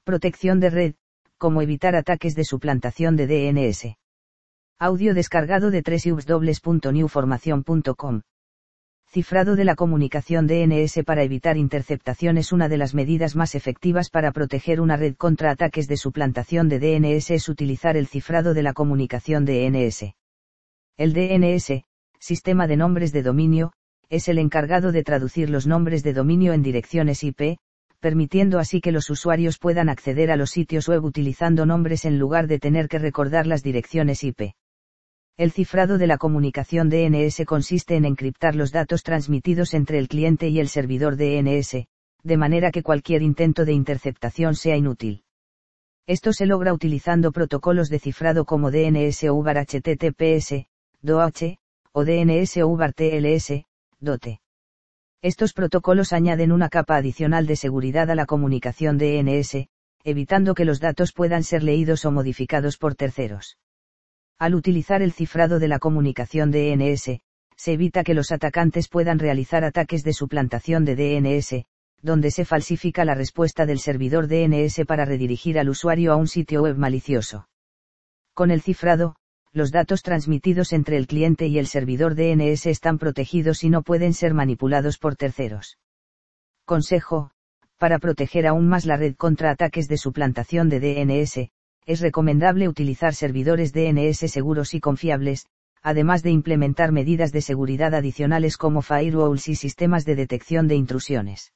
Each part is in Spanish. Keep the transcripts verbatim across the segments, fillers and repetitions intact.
Protección de red, cómo evitar ataques de suplantación de D N S. Audio descargado de doble u doble u doble u punto new formación punto com. Cifrado de la comunicación D N S para evitar interceptación es una de las medidas más efectivas para proteger una red contra ataques de suplantación de D N S es utilizar el cifrado de la comunicación D N S. El D N S, Sistema de Nombres de Dominio, es el encargado de traducir los nombres de dominio en direcciones I P, permitiendo así que los usuarios puedan acceder a los sitios web utilizando nombres en lugar de tener que recordar las direcciones I P. El cifrado de la comunicación D N S consiste en encriptar los datos transmitidos entre el cliente y el servidor D N S, de manera que cualquier intento de interceptación sea inútil. Esto se logra utilizando protocolos de cifrado como D N S over H T T P S, D O H, o D N S over T L S, D O T. Estos protocolos añaden una capa adicional de seguridad a la comunicación D N S, evitando que los datos puedan ser leídos o modificados por terceros. Al utilizar el cifrado de la comunicación D N S, se evita que los atacantes puedan realizar ataques de suplantación de D N S, donde se falsifica la respuesta del servidor D N S para redirigir al usuario a un sitio web malicioso. Con el cifrado, los datos transmitidos entre el cliente y el servidor D N S están protegidos y no pueden ser manipulados por terceros. Consejo: para proteger aún más la red contra ataques de suplantación de D N S, es recomendable utilizar servidores D N S seguros y confiables, además de implementar medidas de seguridad adicionales como firewalls y sistemas de detección de intrusiones.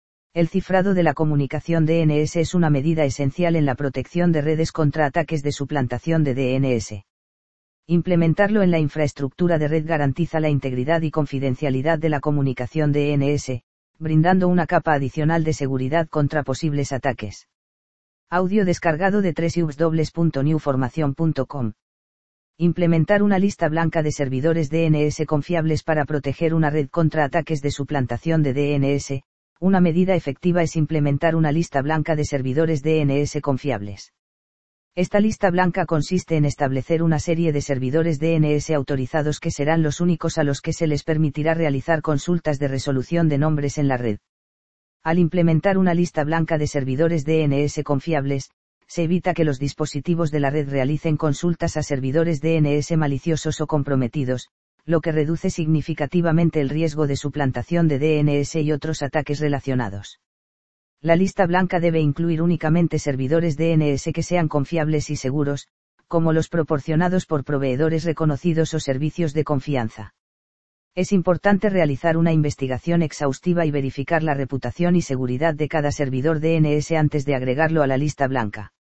El cifrado de la comunicación D N S es una medida esencial en la protección de redes contra ataques de suplantación de D N S. Implementarlo en la infraestructura de red garantiza la integridad y confidencialidad de la comunicación D N S, brindando una capa adicional de seguridad contra posibles ataques. Audio descargado de doble u doble u doble u punto new formación punto com. Implementar una lista blanca de servidores D N S confiables para proteger una red contra ataques de suplantación de D N S. Una medida efectiva es implementar una lista blanca de servidores D N S confiables. Esta lista blanca consiste en establecer una serie de servidores D N S autorizados que serán los únicos a los que se les permitirá realizar consultas de resolución de nombres en la red. Al implementar una lista blanca de servidores D N S confiables, se evita que los dispositivos de la red realicen consultas a servidores D N S maliciosos o comprometidos, lo que reduce significativamente el riesgo de suplantación de D N S y otros ataques relacionados. La lista blanca debe incluir únicamente servidores D N S que sean confiables y seguros, como los proporcionados por proveedores reconocidos o servicios de confianza. Es importante realizar una investigación exhaustiva y verificar la reputación y seguridad de cada servidor D N S antes de agregarlo a la lista blanca.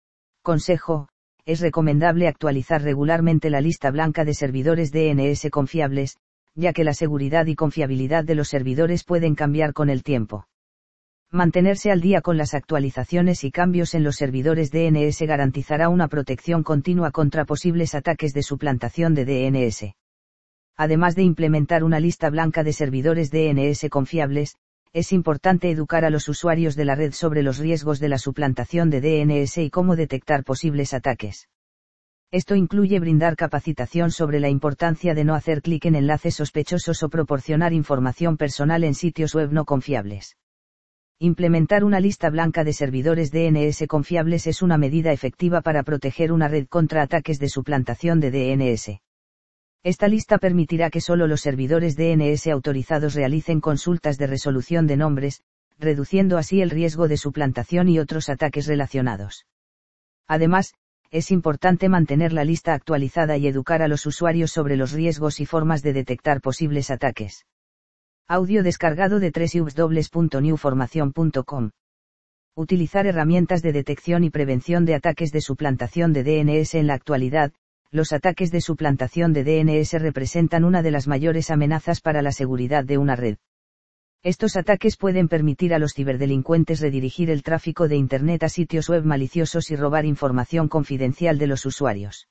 Consejo: es recomendable actualizar regularmente la lista blanca de servidores D N S confiables, ya que la seguridad y confiabilidad de los servidores pueden cambiar con el tiempo. Mantenerse al día con las actualizaciones y cambios en los servidores D N S garantizará una protección continua contra posibles ataques de suplantación de D N S. Además de implementar una lista blanca de servidores D N S confiables, es importante educar a los usuarios de la red sobre los riesgos de la suplantación de D N S y cómo detectar posibles ataques. Esto incluye brindar capacitación sobre la importancia de no hacer clic en enlaces sospechosos o proporcionar información personal en sitios web no confiables. Implementar una lista blanca de servidores D N S confiables es una medida efectiva para proteger una red contra ataques de suplantación de D N S. Esta lista permitirá que solo los servidores D N S autorizados realicen consultas de resolución de nombres, reduciendo así el riesgo de suplantación y otros ataques relacionados. Además, es importante mantener la lista actualizada y educar a los usuarios sobre los riesgos y formas de detectar posibles ataques. Audio descargado de doble u doble u doble u punto new formación punto com. Utilizar herramientas de detección y prevención de ataques de suplantación de D N S. En la actualidad, los ataques de suplantación de D N S representan una de las mayores amenazas para la seguridad de una red. Estos ataques pueden permitir a los ciberdelincuentes redirigir el tráfico de Internet a sitios web maliciosos y robar información confidencial de los usuarios.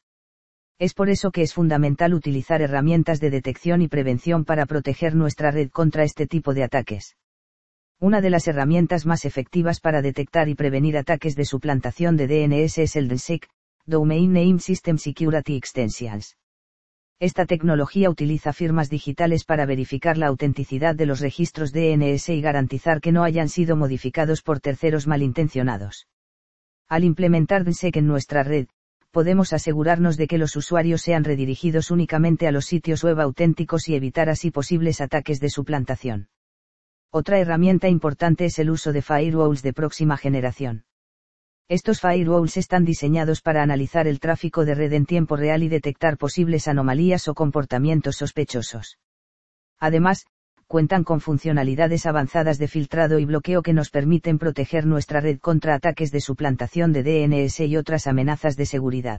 Es por eso que es fundamental utilizar herramientas de detección y prevención para proteger nuestra red contra este tipo de ataques. Una de las herramientas más efectivas para detectar y prevenir ataques de suplantación de D N S es el D N S E C, Domain Name System Security Extensions. Esta tecnología utiliza firmas digitales para verificar la autenticidad de los registros D N S y garantizar que no hayan sido modificados por terceros malintencionados. Al implementar D N S E C en nuestra red, podemos asegurarnos de que los usuarios sean redirigidos únicamente a los sitios web auténticos y evitar así posibles ataques de suplantación. Otra herramienta importante es el uso de firewalls de próxima generación. Estos firewalls están diseñados para analizar el tráfico de red en tiempo real y detectar posibles anomalías o comportamientos sospechosos. Además, cuentan con funcionalidades avanzadas de filtrado y bloqueo que nos permiten proteger nuestra red contra ataques de suplantación de D N S y otras amenazas de seguridad.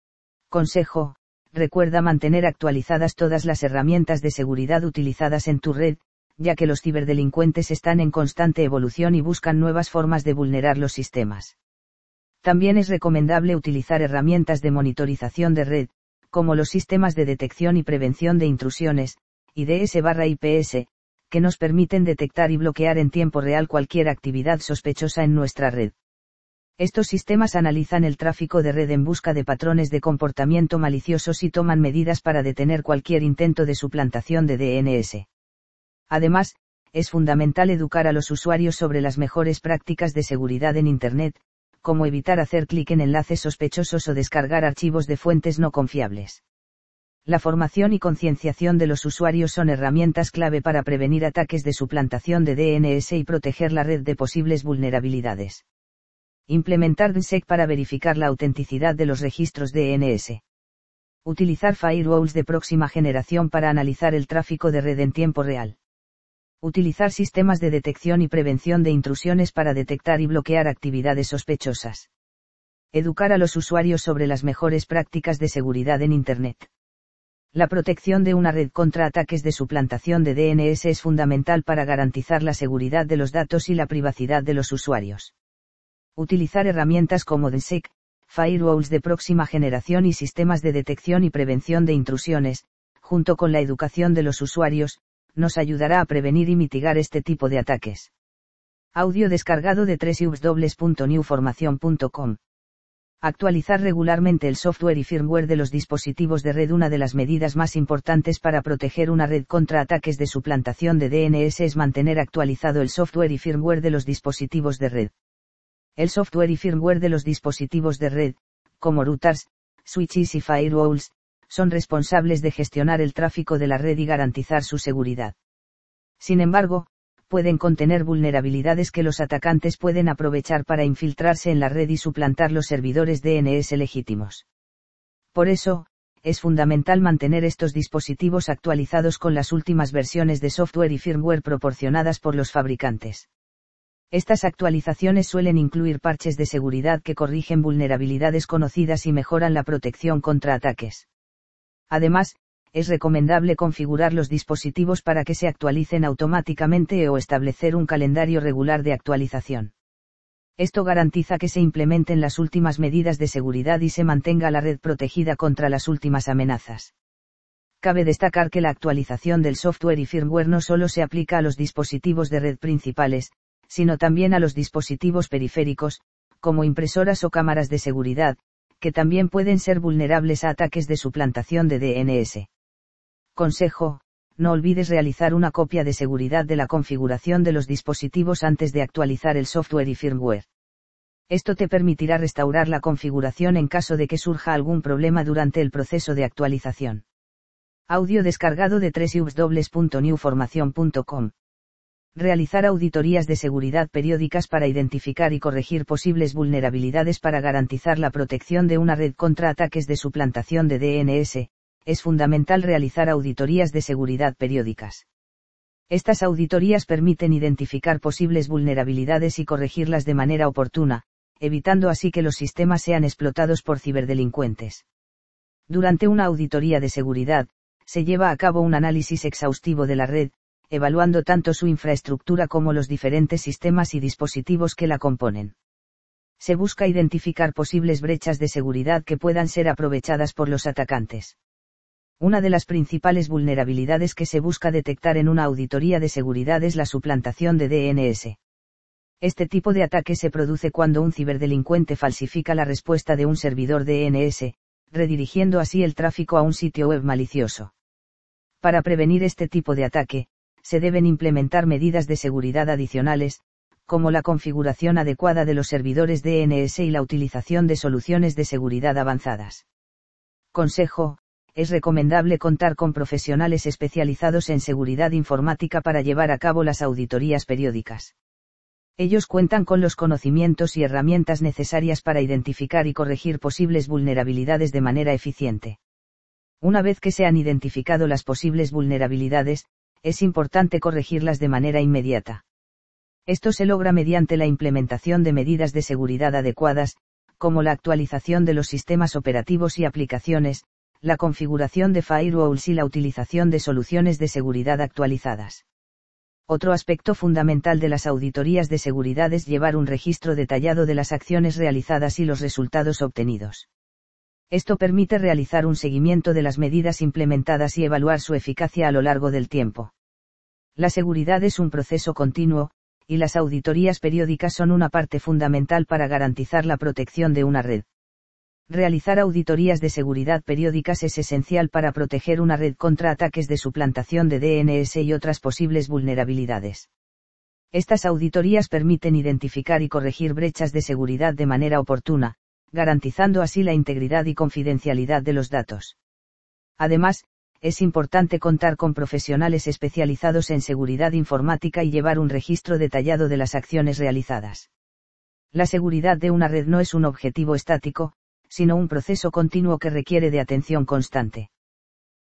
Consejo: recuerda mantener actualizadas todas las herramientas de seguridad utilizadas en tu red, ya que los ciberdelincuentes están en constante evolución y buscan nuevas formas de vulnerar los sistemas. También es recomendable utilizar herramientas de monitorización de red, como los sistemas de detección y prevención de intrusiones, I D S/I P S, que nos permiten detectar y bloquear en tiempo real cualquier actividad sospechosa en nuestra red. Estos sistemas analizan el tráfico de red en busca de patrones de comportamiento maliciosos y toman medidas para detener cualquier intento de suplantación de D N S. Además, es fundamental educar a los usuarios sobre las mejores prácticas de seguridad en Internet, como evitar hacer clic en enlaces sospechosos o descargar archivos de fuentes no confiables. La formación y concienciación de los usuarios son herramientas clave para prevenir ataques de suplantación de D N S y proteger la red de posibles vulnerabilidades. Implementar D N S E C para verificar la autenticidad de los registros D N S. Utilizar firewalls de próxima generación para analizar el tráfico de red en tiempo real. Utilizar sistemas de detección y prevención de intrusiones para detectar y bloquear actividades sospechosas. Educar a los usuarios sobre las mejores prácticas de seguridad en Internet. La protección de una red contra ataques de suplantación de D N S es fundamental para garantizar la seguridad de los datos y la privacidad de los usuarios. Utilizar herramientas como D N S E C, firewalls de próxima generación y sistemas de detección y prevención de intrusiones, junto con la educación de los usuarios, nos ayudará a prevenir y mitigar este tipo de ataques. Audio descargado de doble u doble u doble u punto new formación punto com. Actualizar regularmente el software y firmware de los dispositivos de red. Una de las medidas más importantes para proteger una red contra ataques de suplantación de D N S es mantener actualizado el software y firmware de los dispositivos de red. El software y firmware de los dispositivos de red, como routers, switches y firewalls, son responsables de gestionar el tráfico de la red y garantizar su seguridad. Sin embargo, pueden contener vulnerabilidades que los atacantes pueden aprovechar para infiltrarse en la red y suplantar los servidores D N S legítimos. Por eso, es fundamental mantener estos dispositivos actualizados con las últimas versiones de software y firmware proporcionadas por los fabricantes. Estas actualizaciones suelen incluir parches de seguridad que corrigen vulnerabilidades conocidas y mejoran la protección contra ataques. Además, es recomendable configurar los dispositivos para que se actualicen automáticamente o establecer un calendario regular de actualización. Esto garantiza que se implementen las últimas medidas de seguridad y se mantenga la red protegida contra las últimas amenazas. Cabe destacar que la actualización del software y firmware no solo se aplica a los dispositivos de red principales, sino también a los dispositivos periféricos, como impresoras o cámaras de seguridad, que también pueden ser vulnerables a ataques de suplantación de D N S. Consejo: no olvides realizar una copia de seguridad de la configuración de los dispositivos antes de actualizar el software y firmware. Esto te permitirá restaurar la configuración en caso de que surja algún problema durante el proceso de actualización. Audio descargado de doble u doble u doble u punto new formación punto com. Realizar auditorías de seguridad periódicas para identificar y corregir posibles vulnerabilidades para garantizar la protección de una red contra ataques de suplantación de D N S. Es fundamental realizar auditorías de seguridad periódicas. Estas auditorías permiten identificar posibles vulnerabilidades y corregirlas de manera oportuna, evitando así que los sistemas sean explotados por ciberdelincuentes. Durante una auditoría de seguridad, se lleva a cabo un análisis exhaustivo de la red, evaluando tanto su infraestructura como los diferentes sistemas y dispositivos que la componen. Se busca identificar posibles brechas de seguridad que puedan ser aprovechadas por los atacantes. Una de las principales vulnerabilidades que se busca detectar en una auditoría de seguridad es la suplantación de D N S. Este tipo de ataque se produce cuando un ciberdelincuente falsifica la respuesta de un servidor D N S, redirigiendo así el tráfico a un sitio web malicioso. Para prevenir este tipo de ataque, se deben implementar medidas de seguridad adicionales, como la configuración adecuada de los servidores D N S y la utilización de soluciones de seguridad avanzadas. Consejo: es recomendable contar con profesionales especializados en seguridad informática para llevar a cabo las auditorías periódicas. Ellos cuentan con los conocimientos y herramientas necesarias para identificar y corregir posibles vulnerabilidades de manera eficiente. Una vez que se han identificado las posibles vulnerabilidades, es importante corregirlas de manera inmediata. Esto se logra mediante la implementación de medidas de seguridad adecuadas, como la actualización de los sistemas operativos y aplicaciones, la configuración de firewalls y la utilización de soluciones de seguridad actualizadas. Otro aspecto fundamental de las auditorías de seguridad es llevar un registro detallado de las acciones realizadas y los resultados obtenidos. Esto permite realizar un seguimiento de las medidas implementadas y evaluar su eficacia a lo largo del tiempo. La seguridad es un proceso continuo, y las auditorías periódicas son una parte fundamental para garantizar la protección de una red. Realizar auditorías de seguridad periódicas es esencial para proteger una red contra ataques de suplantación de D N S y otras posibles vulnerabilidades. Estas auditorías permiten identificar y corregir brechas de seguridad de manera oportuna, garantizando así la integridad y confidencialidad de los datos. Además, es importante contar con profesionales especializados en seguridad informática y llevar un registro detallado de las acciones realizadas. La seguridad de una red no es un objetivo estático, sino un proceso continuo que requiere de atención constante.